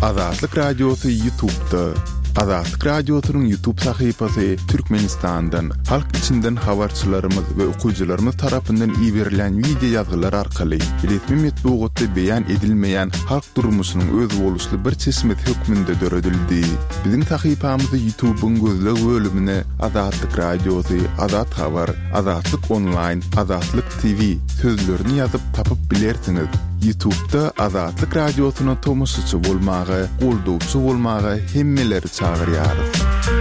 Azatlyk Radiosu YouTube'da. Azatlyk Radiosu'nun YouTube sayfasy Türkmenistan'dan, halk içinden habarçylarymyz we okuyjylarymyz tarapyndan ýiberilen video ýazgylar arkaly resmi metbuatda beýan edilmeýän halk durmuşynyň öz boluşly bir çeşmet hökmünde döredildi. Biziň sayfamyzy YouTube'un gözleg bölümine Azatlyk Radiosu, Azat Habar, Azatlyk Online, Azatlyk TV sözlerini ýazyp tapyp bilersiňiz. YouTube'da Azatlyk Radiosu'na tomusçy bolmagy, goldawçy bolmagy hemmeleri çağırýarys.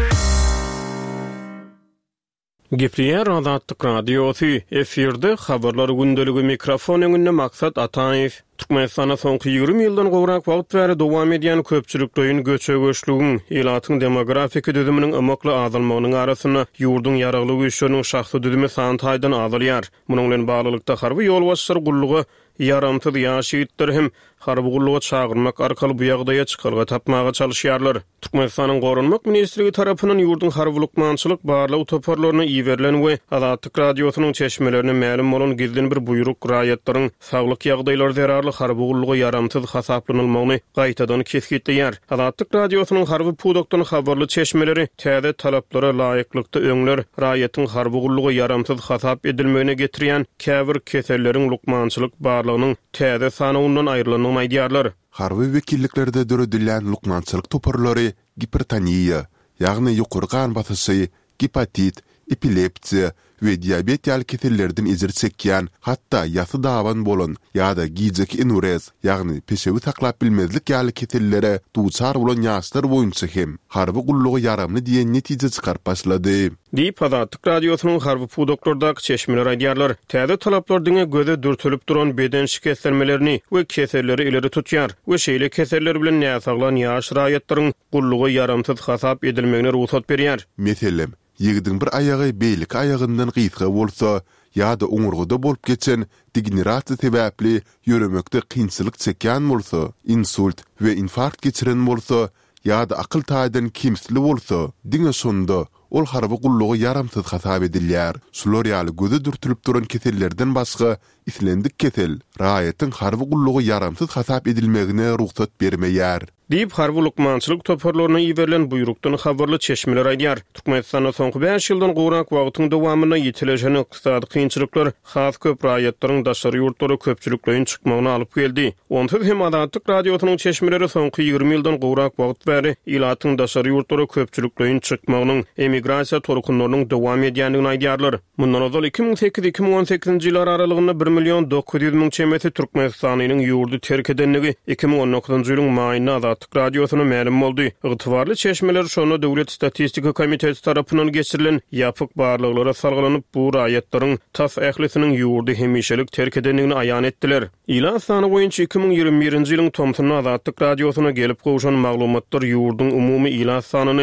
Gepriyer Azatlyk Radiosu efirde habarlar gündeligi mikrofon öňünde maksat Ataýew. Türkmenistana soňky 20 ýyldan gowrak wagt bäri dowam edýän köpçülikliň göçegeçliginiň, ýylatyň demografik düzüminiň ömekli azalmagynyň arasyna ýurdun ýaraglygy üçin şahsy düzümi santaýdan azalýar. Munyň bilen baglanykda harby ýolbaşçylar gullugy yaramtyl ýaşytdyr hem harby gullugy çağırmak arkaly bu ýagdaýa çykarga tapmaga çalışýarlar. Türkmenistanyň Gorunmak ministrligi tarapyndan ýurdun harbylykmançylyk barlyk toparlaryna ýiberilen we Azatlyk Radiosynyň çeşmelerine ma'lum bolan gizlin bir buyruk raýatlaryň saglyk ýagdaýlary zerarly harby gullugy yaramtyl hasaplanylmagyny gaýtadan kesgitleýär. Azatlyk Radiosynyň harby pudokdan habarly çeşmeleri täze talaplara laýyklykda öňler raýatyň harby gullugy yaramtyl hasap edilmegine getirýän käbir keselleriň lukmançylyk barlygynyň täze sanawyndan aýrylynyny aýdýarlar. Harby wekilliklerde döredilen lukmançylyk toparlary gipertoniýa, ýagny ýokary kan basysy, hepatit, epilepsiya we diabet ýaly kesellerden izir çekýän, hatda ýasy dawan bolan ýa-da gijek enurez, ýagny peşewi taklap bilmezlik ýaly kesellere duçar bolan ýaşlar boýunça hem harby gullugy yaramly diýen netije çykarp başlady. Diýip Azatlyk Radiosynyň harby pudoklardaky çeşmeler aýdýarlar. Täze talaplar diňe göze dürtülip duran beden şikestlenmelerini we keselleri ileri tutýar we şeýle keseller bilen näsaglan ýaş raýatlaryň gullugy yaramtyl hasap edilmegine ruhsat berýär. Meselem, ýigdiň bir aýagy beýlik aýagyndan gysga bolsa, ýa-da oňurguda bolup geçen degenerasiýa sebäpli ýöremekde kynçylyk çekýän bolsa, insult we infarkt geçiren bolsa, ýa-da akyl taýdan kimsli bolsa, diňe sonda ol harby gullugy yaramsyz hasap edilýär. Şular ýaly göze dürtülip duran kesellerden başga islendik kesel raýatyň harby gullugy yaramsyz hasap edilmegine ruhsat bermeýär. Diýip harby lukmançylyk toparlaryna ýiberilen buyrukdan habarly çeşmeler aýdýar. Türkmenistana soňky 5 ýyldan gowrak wagtyň dowamyna ýetilejen ykdysady kynçylyklar has köp raýatlaryň daşary ýurtlary köpçülikliň çykmagyna alyp geldi. Onsyz hem Azatlyk Radiosynyň çeşmeleri soňky 20 ýyldan gowrak wagt bäri ýylatyň daşary ýurtlary köpçülikliň çykmagynyň emigrasiýa torukunlarynyň dowam edýändigini aýdýarlar. Mundan ozal 2008-2018 ýyllar aralygynda 1.900.000 çemeti Türkmenistanyň ýurdu terk edenligi 2019-njy ýylyň maýyna Azatlyk Radiosyna ma'lum boldy. Ygtybarly çeşmeler şonu Döwlet Statistika Komiteti tarapyndan geçirilen ýapyk barlyklara salgylanyp bu raýatlaryň tas ählisiniň ýurdu hemişelik terk edenligini aýan etdiler. Ýylan sany boýunça 2021-nji ýylyň tomsyna Azatlyk Radiosyna gelip gowşan maglumatlar ýurdun umumy ýylan sanyny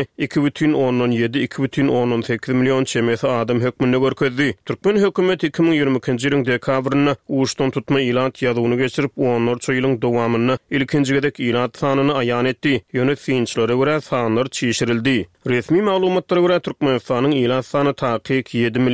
2,7-2,18 million çemeti adam hökmünde görkezdi. Türkmen hökümeti 2022-nji ýylyň dekabryna uşdan tutma ýylan ýazygyny geçirip 14 ýylyň dowamyna ilkinji gedek ýylan sanyny aýan etdi. Ýönetçilere görä sanlar çiğişirildi. Resmi maglumatlara görä Türkmenistanyň ýylan sany takyk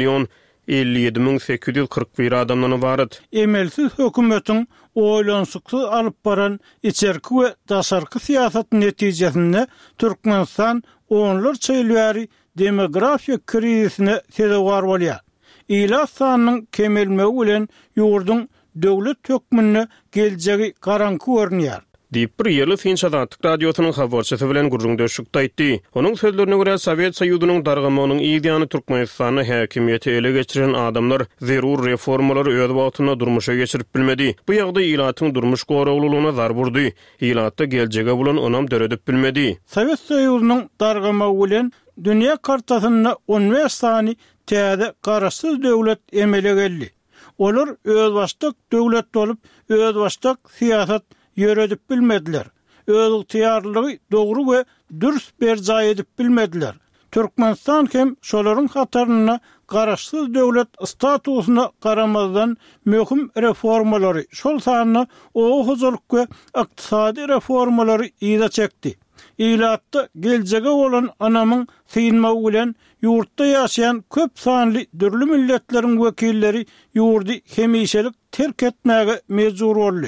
7.057.841 adamdan ibaret. Emelsiz hökümetiň oýlansyksy alyp baran içerki we daşarky siýasatyň netijesinde Türkmenistan onlar çeýlýäri demografiýa krizisine sebäp bolýar. Ýylan sanynyň kemelmegi bilen ýurdun döwlet hökmüne geljegi garanky görünýär. Diýip bir ýyly Finç Azatlyk Radiosynyň habarçysy bilen gurrundaşykda aýtdy. Onuň sözlerine görä Sowet Soýuzynyň dargamagynyň ýygyny Türkmenistany häkimiýeti ele geçiren adamlar zerur reformalary öz wagtyna durmuşa geçirip bilmedi. Bu ýagdaý ýylatyň durmuş goraglylygyna zar burdy. Ýylatda geljege bolan onam döredip bilmedi. Sowet Soýuzynyň dargamagy bilen dünýä kartasyna 15 sany täze garaşsyz döwlet emele geldi. Olar öz başlyk döwlet bolup, öz başlyk siýasat ýöredip bilmediler. Öz ýarlygy dogry we dürüst berja edip bilmediler. Türkmenistan hem şolaryň hataryna garaşsyz döwlet statusyna garamazdan möhüm reformalary, şol sanyna oňuzolyk we ykdysady reformalary ýyla çekdi. Ýylatda geljege bolan anamyň syňmagy bilen ýurtda ýaşaýan köp sanly dürli milletleriň wekilleri ýurdy hemişelik terk etmäge mejbur boldy.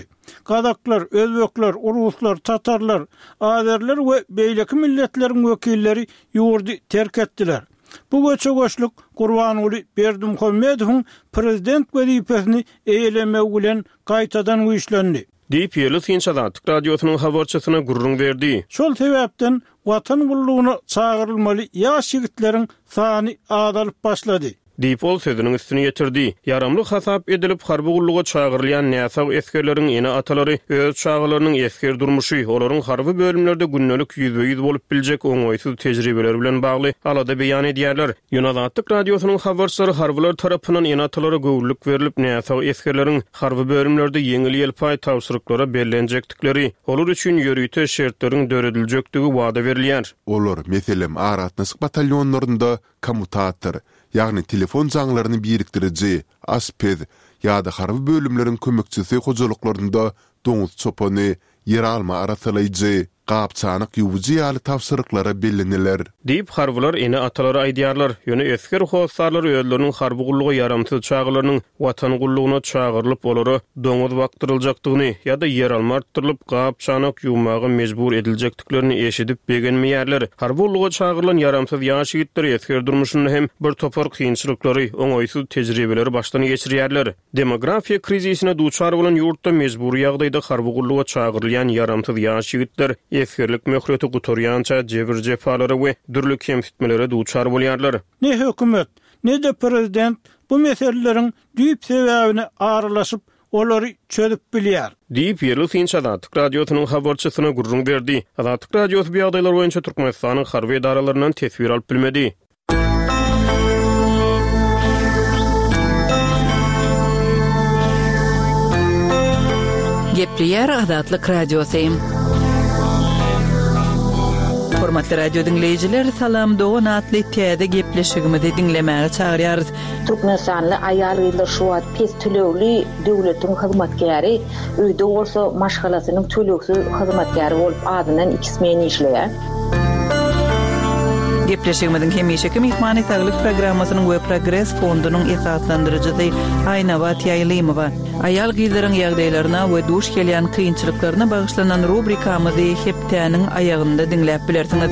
Kazaklar, Özbekler, Uruslar, Tatarlar, Azerler we beýleki milletlerin wekilleri ýurdy terk etdiler. Bu göçegoşluk Gurbanuly Berdimuhammedowyň prezident wezipesini eýlemek bilen gaýtadan güýçlendi. Diýip ýerli Tinç Azatlyk radiosynyň habarçysyna gurrun berdi. Şol sebäpden watan gullugyna çağırylmaly ýaş ýigitleriň sany azalyp başlady. Diýip ol sözüniň üstüne ýetirdi. Yaramly hasap edilip harby gulluga çağırylýan näsag eskerleriň ene atalary öz çağalarynyň esker durmuşy, olaryň harby bölümlerde günnelik ýüzbe-ýüz bolup biljek oňoýsuz tejribeler bilen bagly alada beýan edýärler. Ýunazatlyk radiosynyň habarçylary harbylar tarapyndan ene atalary göwürlük berilip näsag eskerleriň harby bölümlerde ýeňil ýelpay tawsyryklara bellenjekdikleri, olar üçin ýörüýte şertleriň dörediljektigi wada berilýär. Olar meselem Aratnasyk batalyonlarynda kommutator, ýagny telefon jaňlaryny birikdiriji, asped ýa-da harby bölümleriň kömekçisi hojalyklarynda doňuz çopany, yer alma arasalyjy, gapçanyk ýuwjy ýaly tawsyryklara belleneler. Diýip harbylar ene atalary aýdýarlar. Ýöne esker howsarlar özleriniň harby gullugy ýaramsyz çağalarynyň watan gullugyna çağırlyp olary doňuz wagtyryljakdygyny ýa-da yer alma artdyrylyp gapçanyk ýuwmagy mejbur ediljekdiklerini eşidip begenmeýärler. Harby gullugy çağırılan ýaramsyz ýaş ýigitler esker durmuşyny hem bir topar kynçylyklary, oňoýsuz tejribeleri başdan geçirýärler. Demografiýa krizisine duçar bolan ýurtda mejburi ýagdaýda harby gulluga çağırylýan ýaramsyz ýaş ýigitler eskerlik möhreti gutorýança jebir jefalary we dürli kemsitmelere duçar bolýarlar. Ne hökümet, ne de prezident bu meselelerin düýp sebäbine aralaşyp olary çözüp bilýär. Diýip ýerli Tinç Azatlyk radiosynyň habarçysyna gurrun berdi. Azatlyk radiosy bu ýagdaýlar boýunça Türkmenistanyň harby edaralaryndan tesbir alyp bilmedi. Gepleýär Azatlyk radiosy. Hormatly radio dinleyijiler, salam dogan atly täze gepleşigimizi dinlemäge çagyrýarys. Türkmenistanly aýal ýyllar şu wagt pes tölegli döwletiň hyzmatkäri, öýde bolsa maşgalasynyň töleksiz hyzmatkäri bolup adynan 2 men işleýär. Gepleşigimiziň hemişeki mehmany saglyk programmasynyň we Progress fondunyň esaslandyrjysy Aýnawat Ýaýlymowa aýal gyzlaryň ýagdaýlaryna we duş gelýän kynçylyklaryna bagyşlanan rubrikamyzy heptäniň aýagynda dinläp bilersiňiz.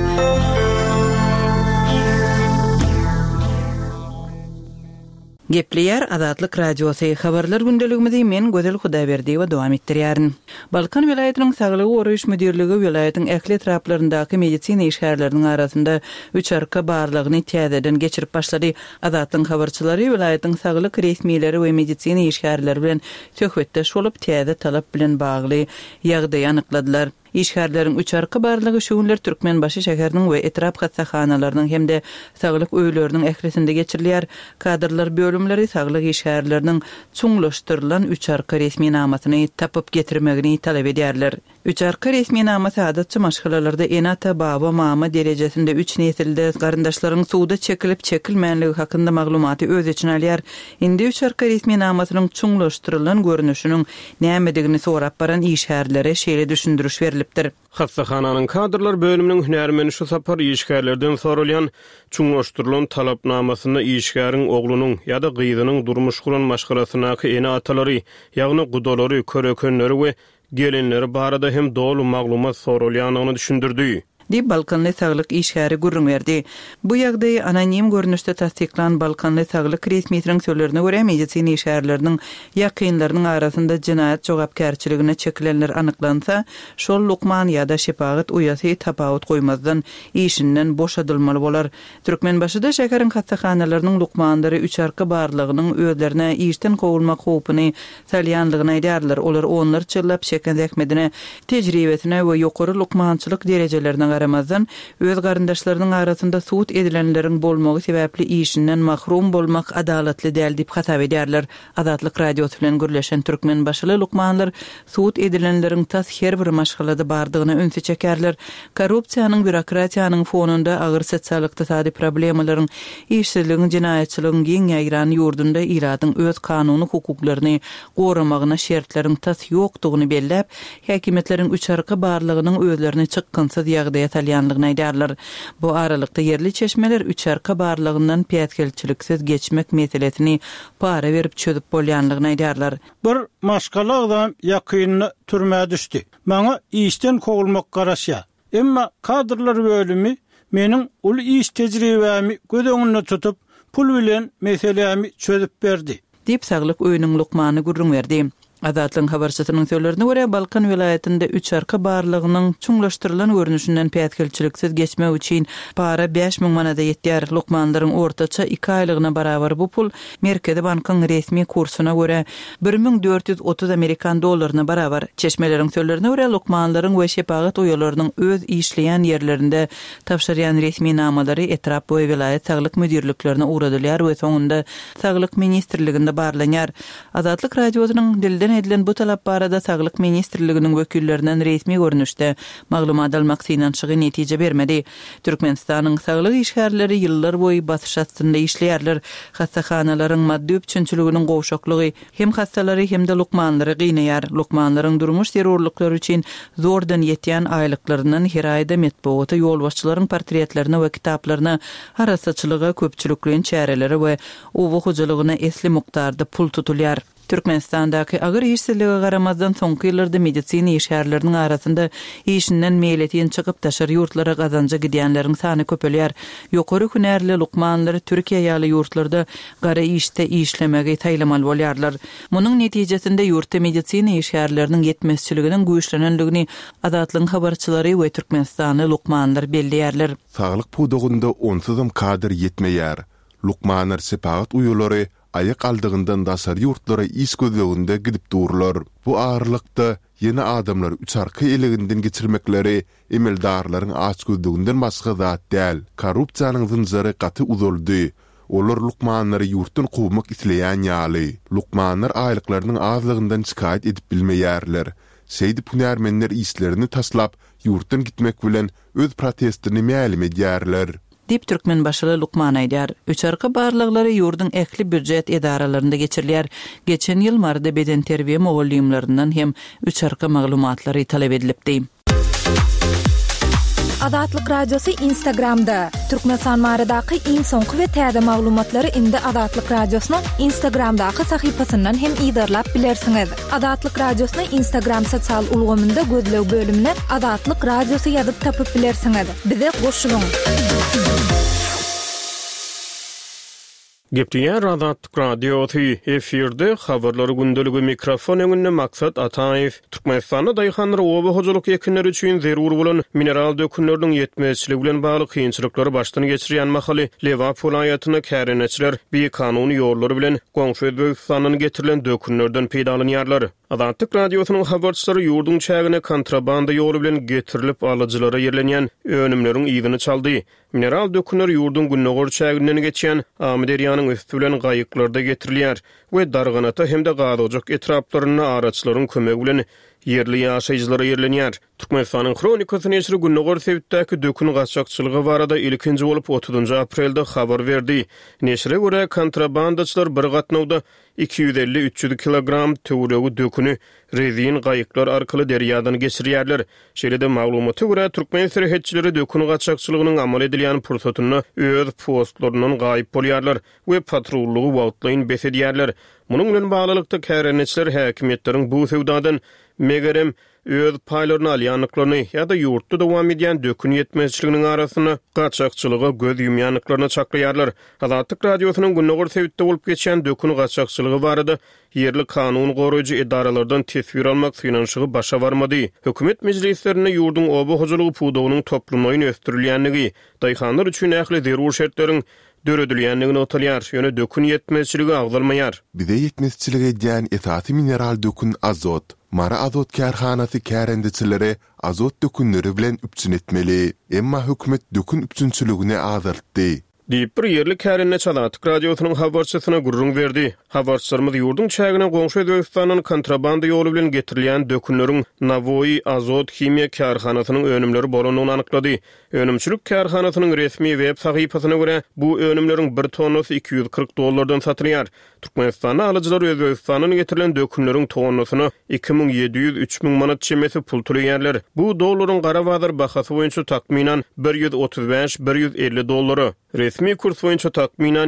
Gepleýär Azatlyk radiosy habarlar gündeligimizi men Gözel Hudaýberdi we dowam etdirýärin. Balkan vilayatynyň saglygy goraýyş müdirligi vilayatyň ähli etraplaryndaky medisina işgärleriniň arasynda 3 arka barlygyny täzeden geçirip başlady. Azatlyň habarçylary vilayatyň saglyk resmiýetleri we medisina işgärleri bilen söhbetdeş bolup täze talap bilen bagly ýagdaý anykladylar. İşgärleriň 3 arka barlygy şu günler Türkmenbaşy şäheriniň we etrap hassahanalarynın hemde saglyk öýleriniň ählisinde geçirilýär. Kadrlar bölümleri saglyk işgärleriniň çuňlaşdyrylan 3 arka resmi namasyny tapyp getirmegini talap edýärler. 3 arka resmi namasy adatçy maşgalalarda enata baba mama derejesinde 3 nesilde garyndaşlaryň suwda çekilip çekilmänligi hakynda maglumaty öz içine alýar. Indi 3 arka resmi namasynyň çuňlaşdyrylan görnüşiniň nämedigini sorap baran işgärlere şeýle düşündiriş berilipdir. Hassahanyň kadrlar bölüminiň hünärmeni şu sapar işgärlerden sorulýan çuňlaşdyrylan talapnamasyna işgäriň oglunyň ýa-da gyzynyň durmuş kuran maşgalasynaky ene atalary, ýagny gudalary, körekenleri we gelenleri barada hem dolu maglumat sorulýanyny düşündirdi. Di Balkanly saglyk işgäri gurrun berdi. Bu ýagdaý anonim görnüşde tasdiklan Balkanly saglyk resmiýetiniň sözlerine görä medisina işgärleriniň ýakynlarynyň arasynda jinaýat jogapkärçiligine çekilenler anyklansa, şol lukman ýa-da şepagat uýasy tapawut goýmazdan işinden boşadylmaly bolar. Türkmenbaşyda şäheriň hassahanalarynyn lukmandary 3 arka barlygynyň özlerine işden gowulmak howpyny salýanlygyny aýdýarlar. Olar onlar çyllap şeken ähmedine tejribesine we ýokary lukmançylyk derejelerine garamazdan öz garyndaşlarynyň arasynda suwt edilenleriň bolmagy sebäpli işinden mahrum bolmak adalatly däl diýip hasap edýärler. Azatlyk radiosy bilen gürleşen Türkmenbaşyly lukmanlar suwt edilenleriň tas her bir maşgalada bardygyny öňe çekerler. Korrupsiýanyň, bürokratiýanyň fonunda agyr sosial-ykdysady problemalaryň, işsizligiň, jinaýatçylygyň giň ýaýran ýurdunda iradyň öz kanuny hukuklaryny goramagyna şertleriň tas ýokdugyny belläp, häkimetleriň 3 arka barlygynyň özlerini çykgynsyz ýagdaýa ýatalýanlygyny aýdarlar. Bu aralykda yerli çeşmeler üçerka barlygyndan piýatkelçiliksiz geçmek meselesini para berip çözüp bolýanlygyny aýdarlar. Bir maşgala adam ýakynyny türmäge düşdi. Maňa işden kogulmak garaşýa. Emma kadrlar bölümi meniň ul iş tejribämi göz öňünde tutup pul bilen meselemi çözüp berdi. Dip saglyk öýüniň Lukmany gurrunberdi. Adatlyň habarçysynyň söýlerine görä Balkan vilayetinde üç arka barlygynyň çuňlaşdyrylan görnüşinden piýatkelçiliksiz geçmek üçin para 5000 manada ýetýär. Lukmanlaryň ortaça 2 aýlygyna barabar bu pul Merkezi bankyň resmi kursuna görä 1430 Amerikan dollaryna barabar. Çeşmeleriň söýlerine görä Lukmanlaryň we şepagat oýalarynyň öz işleýän ýerlerinde tapşyrýan resmi namalary etrap boý vilayet saglyk müdirliklerine uğradylýar we soňunda saglyk ministrliginde barlanýar. Adatlyk radiosynyň dilden edilen bu talap barada Saglyk Ministrliginiň wekillerinden resmi görnüşde maglumat almak synançygy netije bermedi. Türkmenistanyň saglyk işgärleri ýyllar boýy basyş astynda işleýärler. Hastahanalaryň maddi üçinçiliginiň gowşaklygy hem hastalary hem de lukmanlary gynayar. Lukmanlaryň durmuş zerurlyklary üçin zordan ýetýän aýlyklaryndan her aýda metbuata ýolbaşçylaryň portretlerini we kitaplaryny harasaçylyga köpçülikliň çäreleri we owu hojalygyna esli mukdarda pul tutulýar. Türkmenistandaky agyr işsizlige garamazdan soňky ýyllarda medisina işgärleriniň arasynda işinden meýletiň çykyp taşar ýurtlara gazanjy gidýänleriň sany köpelýär. Ýokary hünärli lukmanlary Türkiýe ýaly ýurtlarda gara işde işlemegi taýlamal bolýarlar. Munyň netijesinde ýurtda medisina işgärleriniň ýetmezçiliginiň güýçlenenligini adatlyň habarçylary we Türkmenistany lukmanlar belliýärler. Saglyk pudugunda onsuzam kadr ýetmeýär. Lukmanlar sepagat uýulary ayak aldığından dasar yurtlara iş gözlüğünde gidip dururlar. Bu ağırlıkta yeni adamlar üç arka eliginden geçirmekleri emeldarların aç gözlüğünden başka zat değil. Korrupsiyanın zınzarı katı uzoldu. Olar lukmanları yurtun kovmak isleyen ýaly. Lukmanlar aylıklarının azlığından şikayet edip bilmeyerler. Seydi punermenler işlerini taslap yurtun gitmek bilen öz protestini meýlim edýärler. Dip Türkmen başyly Lukman aýdýar. Üç arka barlyklary ýurdun ähli büdjet edaralarynda geçirilýär. Geçen ýyl marda beden terbiýe mugallimlerinden hem üç arka maglumatlary talep edilipdi. Adatlyk radiosu Instagramda. Türkmenistan maradaky iň soňky we täze maglumatlary indi Adatlyk radiosynyň Instagramdaky sahypasyndan hem ýydarlap bilersiňiz. Adatlyk radiosyny Instagram sosial ulgamynda gözlew bölümine Adatlyk radiosu ýazyp tapyp bilersiňiz. Bize goşulyň. Gepdiýär Adatlyk radiosu efirde habarlary gündöligi mikrofon öňünde maksat Ataýew. Türkmenistanda daýhanlar oba hojalyk ekinleri üçin zerur bolan mineral dökünleriniň ýetmezçiligi bilen bagly kynçylyklary başdan geçirýän mahaly Lewap welaýatyna kärenetçiler bir kanuny ýolları bilen goňşy Özbegistanyň getirilen dökünlerden peýdalanýarlar. Adatlyk radiosynyň habarçylary ýurdun çägine kontrabanda ýoly bilen getirilip alyjylara ýerlenýän önümleriň ýygyny çaldy. Mineral dökünler ýurdun günnägör çäginden geçýän Amderiýanyň üstü bilen gaýyklarda getirilýär we darganata hem de gadojak etraplaryna araçlaryň kömegi bilen yerli ýaşaýjylara ýerlenýär. Türkmenistanyň Kronikasy näşri günnägör sebäpdäki dökün gaçakçylygy barada ilkinji bolup 30 aprelde habar berdi. Näşre görä kontrabandaçylar bir gatnawda 250-300 kilogram töweregi dökünü rezin gaýyklar arkaly derýadan geçirýärler. Şeýle-de maglumaty görä türkmen serhetçileri dökün gaçakçylygynyň amal edilýän pursatyny öz postlarynyň gaýyp bolýarlar we patrullugy wagtlaýyn besedýärler. Munyň bilen baglanykda kärenetçiler häkimetleriň bu sewdadan megerem öz paýlaryny alýanlyklaryny ýa-da ýurtda dowam edýän dökün ýetmezçiliginiň arasyna gaçakçylyga göz ýumýanlyklaryny çaklaýarlar. Adatlyk radiosynyň günnägör sebäpde bolup geçýän dökün gaçakçylygy barada yerli kanun goraýjy edaralardan tesbir almak synançygy başa barmady. Hökümet mejlislerine ýurdun oba hojalygy pudugynyň toplumyny ösdürilýänligi, daýhanlar üçin ähli zerur şertleriň döredilýänligini otalýar, ýöne dökün ýetmezçiligi agdalmaýar. Bize ýetmezçiligi edýän esasy mineral dökün azot. Mara azot kärhanasy kärendiçileri azot dökünleri bilen üpçün etmeli. Emma hökümet dökün üpçünçiligini azaltdy. diýip bir ýerli kärinne Çalatyk radiosynyň habarçysyna gurrun berdi. Habarçylarymyz ýurdun çägine goňşy Özbekistanyň kontrabanda ýoly bilen getirilýän dökünleriň Navoy Azot Kimya karhanasynyň önümleri bolanyny anyklady. Önümçilik karhanasynyň resmi web sahypasyna görä bu önümleriň 1 tonnasy $240 satylýar. Türkmenistana alyjylar Özbekistanyň getirilen dökünleriň tonnasyny 2700-3000 manat çemesi pul türeýärler. Bu dollaryň gara bazar bahasy boýunça takminan $135-150. Resmi kurs boýunça takminan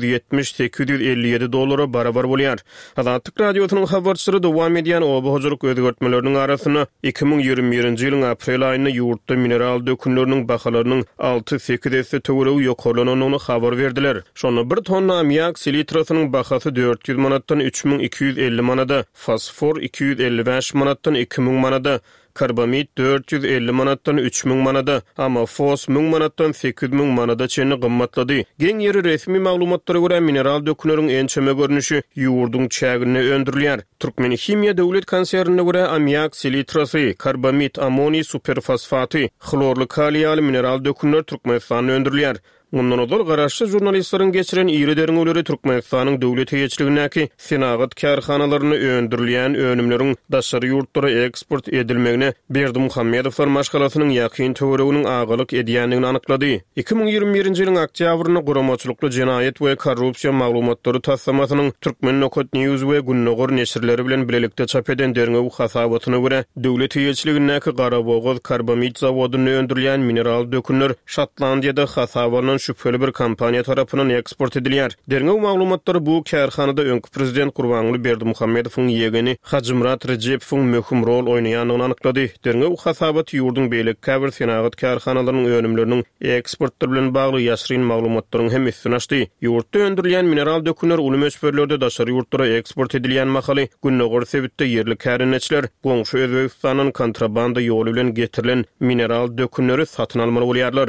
$770-857 barabar bolýar. Azatlyk radiosynyň habarçylary dowam edýän obahojalyk özgertmeleriniň arasyna 2021-nji ýylyň aprel aýynda ýurtda mineral dökünleriniň bahalarynyň 6-8 töweregi ýokarlanyny habar berdiler. Şonu 1 tonna ammiak silitrasynyň bahasy 400 manatdan 3250 manada, fosfor 255 manatdan 2000 manada, karbamid 450 manatdan 3000 manada, ama fos 1000 manatdan 8000 manada çenli gymmatlady. Geň ýeri resmi maglumatlara görä mineral dökünleriň ençeme görnüşi ýurdun çägine öndürilýär. Türkmen Kimya döwlet konserniňe görä ammiak silitrasy, karbamid, amoni superfosfaty, xlorly kaliýaly mineral dökünler Türkmenistanda öndürilýär. Mundan odol garaşçı jurnalistlerin geçiren iri deriňleri Türkmenistanyň döwlet heýetçiligindäki senagat karhanalaryny öndürilýän önümleriň daşary ýurtlara eksport edilmegine Berdimuhammedowlar maşgalasynyň ýakyn töwereginiň agalyk edýändigini anyklady. 2021-nji ýylyň oktýabryna guramaçylykly jenaýet we korrupsiýa maglumatlary tassamasynyň Türkmen Nokat News we Günnogor neşirleri bilen bilelikde çap eden derňew hasabatyna görä döwlet heýetçiligindäki Garabogaz karbamid zawodyny öndürilýän mineral dökünler Şotlandiýada hasabanyň şüpheli bir kampaniýa tarapyndan eksport edilýär. Derňew maglumatlary bu kärhanada öňkü prezident Gurbanguly Berdimuhammedowyň ýegeni Hajymrat Rejepowyň möhüm rol oýnaýanyny anyklady. Derňew hasabat ýurdun beýlik käbir senagat kärhanalarynyň önümleriniň eksportlar bilen bagly ýaşryn maglumatlaryň hem üstüne açdy. Ýurtda öndürilýän mineral dökünler uly möçberlerde daşary ýurtlara eksport edilýän mahaly Günnogor sebitde ýerli kärinneçiler goňşy Özbekistanyň kontrabanda ýoly bilen getirilen mineral dökünleri satyn almaly bolýarlar.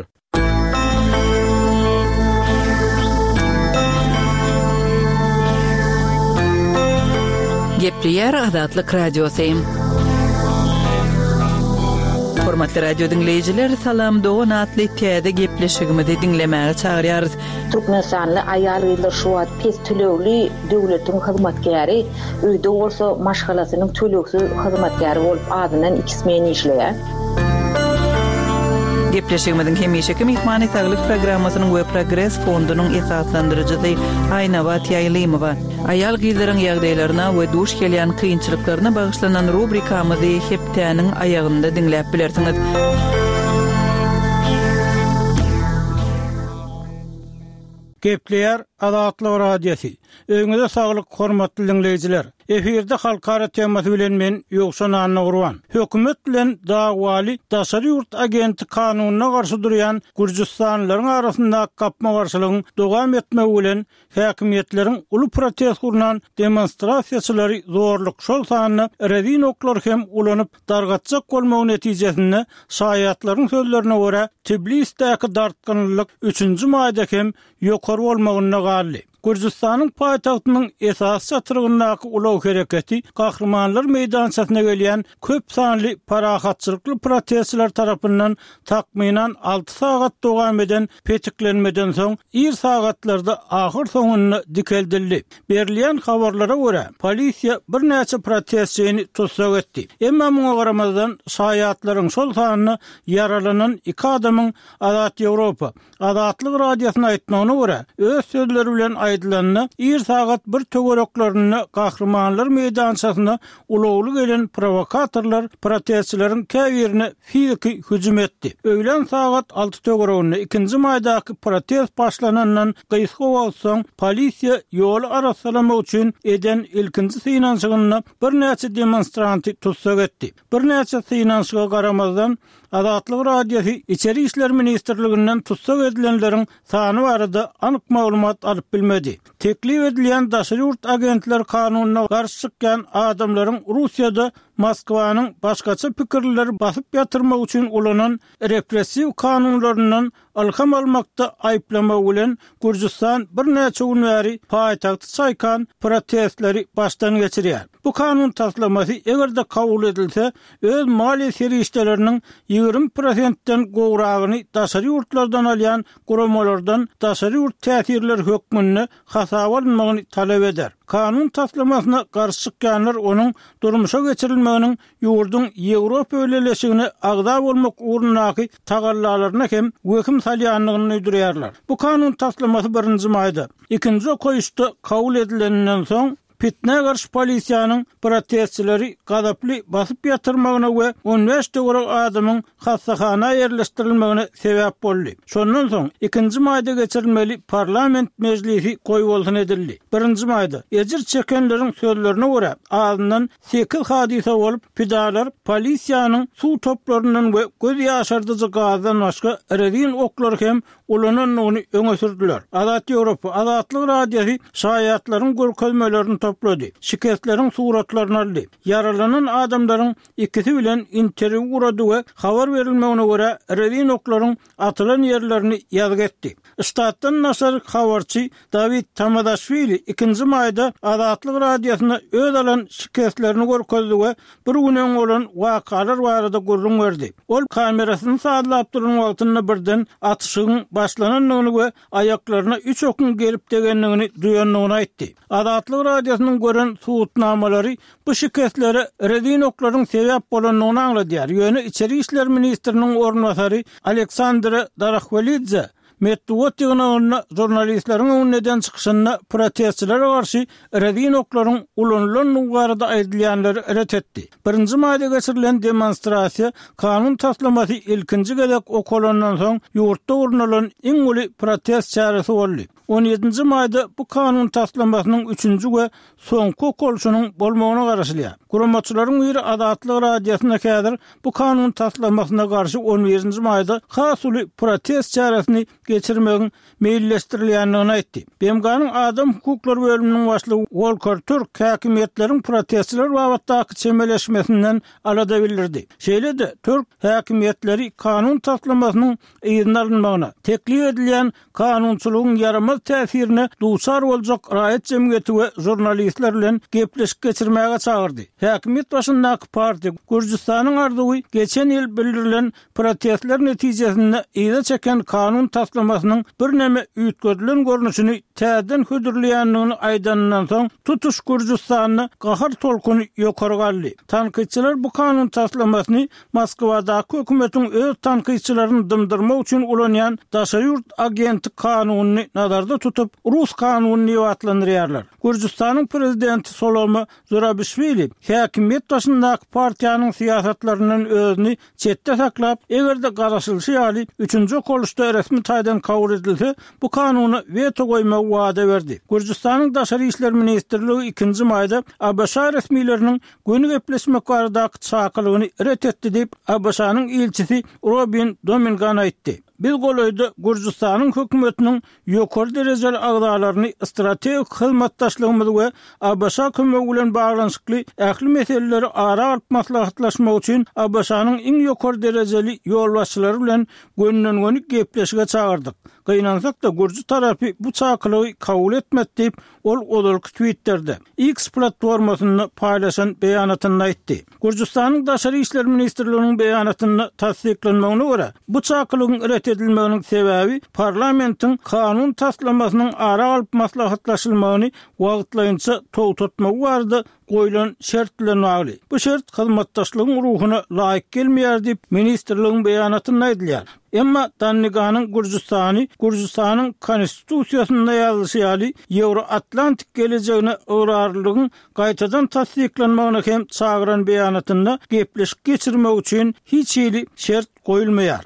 Gepriyer Azatlyk radiosu. Hormatly radio dinleyijiler, salam dogan atly täze gepleşigimizi dinlemäge çagyrýarys. Türkmenistanly aýal ýyllar şu wagt pes tölegli döwletiň hyzmatkäri, öýde bolsa maşgalasynyň töleksiz hyzmatkäri bolup adynan 2 men işleýär. Gepleşigimizin hemişeki mehmany saglyk programmasynyň we Progress fondunyň esaslandyrjysy Aýnawa Taýlymowa. Aýal gyzlaryň ýagdaýlaryna we duş gelýän kynçylyklaryna bagyşlanan rubrikamyzy hepdäniň aýagynda dinläp bilersiňiz. Gepleýär Azatlyk radiosu. Öňüňizde saglyk hormatly dinleyijiler. Efirde halkara temasy bilen men Ýogşan Anna Gurban. Hökümet bilen dagwaly daşary ýurt agenti kanunyna garşy durýan Gürjistanlylaryň arasynda gapma garşylygyň dowam etmegi bilen häkimetleriň uly protest gurnan demonstrasiýaçylary zorluk şol sanyny redin oklar hem ulanyp dargatjak bolmagy netijesinde şaýatlaryň sözlerine görä Tbilisdäki dartgynlyk 3-nji maýda hem ýokary bolmagyna gally. Gürjistanyň paýtagtynyň esas çatyrgyndaky ulaw hereketi Gahrmanlar meýdançasyna gelýän köp sanly parahatçylykly protestçiler tarapyndan takminan 6 sagat dowam eden petiklenmeden soň 1 sagatlarda ahyr soňuny dikeldildi. Berilýän habarlara görä polisiýa bir näçe protestçini tutsak etdi. Emma muňa garamazdan şaýatlaryň şol sanyny yaralanan 2 adamyň Azat Ýewropa Azatlyk radiosyna aýtmagyna görä öz sözleri bilen aýdylanna 1 sagat bir töwereklaryny Gahrmanlar meýdançasyna ulawly gelen provokatorlar protestçileriň käbirine fiziki hüjüm etdi. Öýlen sagat 6 töwereginde 2-nji maýdaky protest başlanandan gysga bolsaň polisiýa ýol arasalama üçin eden ilkinji synanşygyny bir näçe demonstranty tutsak etdi. Bir näçe synanşyga garamazdan Azatlyk radiosu İçeri işler ministrliginden tutsak edilenlerin sany barada anyk maglumat alyp bilmedi. Teklif edilen daşary ýurt agentler kanunyna garşy çykýan adamlaryň Russiýada Moskwanyň başgaça pikirleri basyp ýatyrmak üçin ulanan repressiw kanunlaryndan alham almakda aýplama bilen Gürjistan bir näçe gün bäri paýtagty çaýkan protestleri başdan geçirýär. Bu kanun taslamasy egerde kabul edilse, öz mali serişlerinin 20%'den gowragyny daşary ýurtlardan alýan guramalardan daşary ýurt täsirler hökmüne hasaba alınmagyny talep eder. Kanun taslamasyna garşy çykýanlar onuň durmuşa geçirilmeginiň ýurdun Ýewropa öýleşigine agda bolmak urunnaky tagallalaryna hem weküm salýanlygyny öýdürýärler. Bu kanun taslamasy 1-nji maýda 2-nji okoýuşda kabul edilenden soň fitne garşy polisiýanyň protestçileri gadaply basyp ýatyrmagyna we 15 döwrak adamyň hassahana ýerleşdirilmegine sebäp boldy. Şondan soň 2-nji maýda geçirilmeli parlament mejlisi goýulýan edildi. 1-nji maýda ejir çekenleriň sözlerine görä ağzyndan 8 hadise bolup pidalar polisiýanyň suw toplaryndan we göz ýaşardyjy gazdan başga redin oklar hem ulananyny öňe sürdiler. Azat Ýewropa, Azatlyk radiosi şaýatlaryň görkezmelerini topladı. Şikayetlerin suratlarını aldı. Yaralanan adamların ikisi bilen interview guradı ve haber verilmegine göre redin okların atılan yerlerini ýazg etdi. Istatdan nasar habarçy David Tamadashvili 2-nji maýda Azatlyk radiosyna öz alan şikayetlerini görkezdi we bir günen olan wakalar barada gurrun berdi. Ol kamerasyny saýlap duran wagtynda birden atyşyň başlananyny we aýaklaryna 3 okun gelip degenligini duýanlygyny aýtdy. Azatlyk radiosynyň gören suwutnamalary bu şikayetlere redin oklaryň sebäp bolanyny aňladýar. Ýöne içeri işler ministriniň ornwasary Aleksandr Darakhvelidze Medvedyň jurnalistleriň öňünden çykyşyna protestçilere garşy redin oklaryň ulanylan nugarda aýdylýanlary ret etdi. 1-nji maýda geçirilen demonstrasiýa kanun taslamasy ilkinji gedek okolandan soň ýurtda urnalan iň uly protest çarasy boldy. 17-nji maýda bu kanun taslamasynyň 3-nji we soňky okolşunyň bolmagyna garaşylýar. Guramaçylaryň biri Azatlyk radiosyna kädir bu kanun taslamasyna garşy 11-nji maýda has uly protest çarasyny geçirmegiň meýilleşdirilýändigini aýtdy. BMG'nyň adam hukuklary bölüminiň başlygy Volker Türk häkimetleriň protestçiler babatdaky çemeleşmesinden alada bildirdi. Şeýle-de Türk häkimetleri kanun taslamasynyň ýygyna alınmagyna, teklif edilen kanunçylygyň yaramaz täsirine duçar boljak raýat jemgyýeti we jurnalistler bilen gepleşik geçirmäge çagyrdy. Häkimet başyndaky partiýa Gürjistanyň arzuwy geçen ýyl bildirilen protestler netijesinde ýa çeken kanun taslamasynyň bir näme üýtgedilen görnüşini täzeden hödürleýänligini aýdanyndan soň tutuş Gürjistanyny gahar tolkuny ýokary galdy. Tanqidçiler bu kanun taslamasyny Moskwadaky hökümetiň öz tanqidçilerini dymdyrmak üçin ulanýan daşary ýurt agenti kanunyny nazarda tutup Rus kanunyny ýatlandyrýarlar. Gürjistanyň prezidenti Solomon Zurabishvili häkimet başyndaky partiýanyň siýasatlarynyň özüni çetde saklap, egerde garaşylşy ýaly 3-nji okoluşda resmi taýdan kabul edilse, bu kanuny veto goýmak wada berdi. Gürjistanyň daşary işler ministrligi 2-nji maýda ABŞ resmileriniň göni gepleşmek baradaky çakylygyny ret etdi diýip ABŞ-nyň elçisi Robin Domingan aýtdy. Biz golaýda Gürjistanyň hökümetiniň ýokary derejeli agdalaryny strategik hyzmatdaşlygymyz we ABŞ kömegi bilen baglanyşykly ähli meseleleri ara alyp maslahatlaşmak üçin ABC-nyň iň ýokary derejeli ýolbaşçylary bilen gönünden gepleşige çagyrdyk. Gynansak da Gürjü tarapy bu çakylygy kabul etmedi diýip ol odalyk Twitter'de X platformasyny paýlaşan beýanatyny aýtdy. Gürjistanyň daşary işler ministrliginiň beýanatyny tasdiklenmegine görä bu çakylygyň ret edilmeginiň sebäbi parlamentiň kanun taslamasynyň ara alyp maslahatlaşylmagyny wagtlaýynça togtatmagy bardy goýulan şert bilen bagly. Bu şert hyzmatdaşlygyň ruhyna laýyk gelmeýär diýip ministrligiň beýanatyny aýdylýar. Emma Danniganyň Gürjistanyň konstitusiýasynda ýazyşy Euro-Atlantik gelejegine öwrarlygyň gaýtadan tasdiklenmegine hem çagyran beýanatynda gepleşik geçirmek üçin hiç ýyly şert goýulmaýar.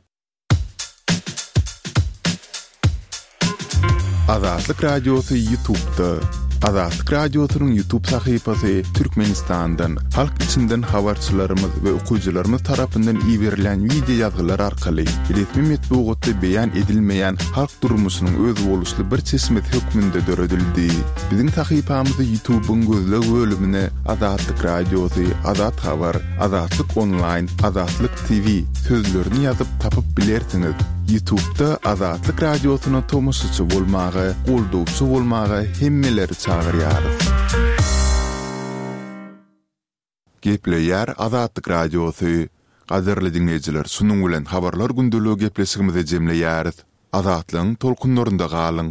Azatlyk radiosu YouTube'da Azatlyk Radiosynyň YouTube sahypasy Türkmenistandan halk içinden habarçylarymyz we okuwçylarymyz tarapyndan iberilen video ýazgylar arkaly resmi metbuatda beýan edilmeýän halk durmuşynyň öz boluşly bir çeşmet hökmünde döredildi. Biziň sahypamyzy YouTube'un gözleg bölümine Azatlyk Radiosy, Azat Habar, Azatlyk Online, Azatlyk TV sözlerini ýazyp tapyp bilersiňiz. YouTube'da Azatlyk Radiosyna tomoşaçy bolmagy, goldowçy bolmagy hemmeleri çagyrýarys. Gepleýär Azatlyk Radiosy. Gaderli dinleýijiler, şunuň bilen habarlar gündeligi gepleşigimize jemleýäris. Azatlyň tolkunlarynda galyň.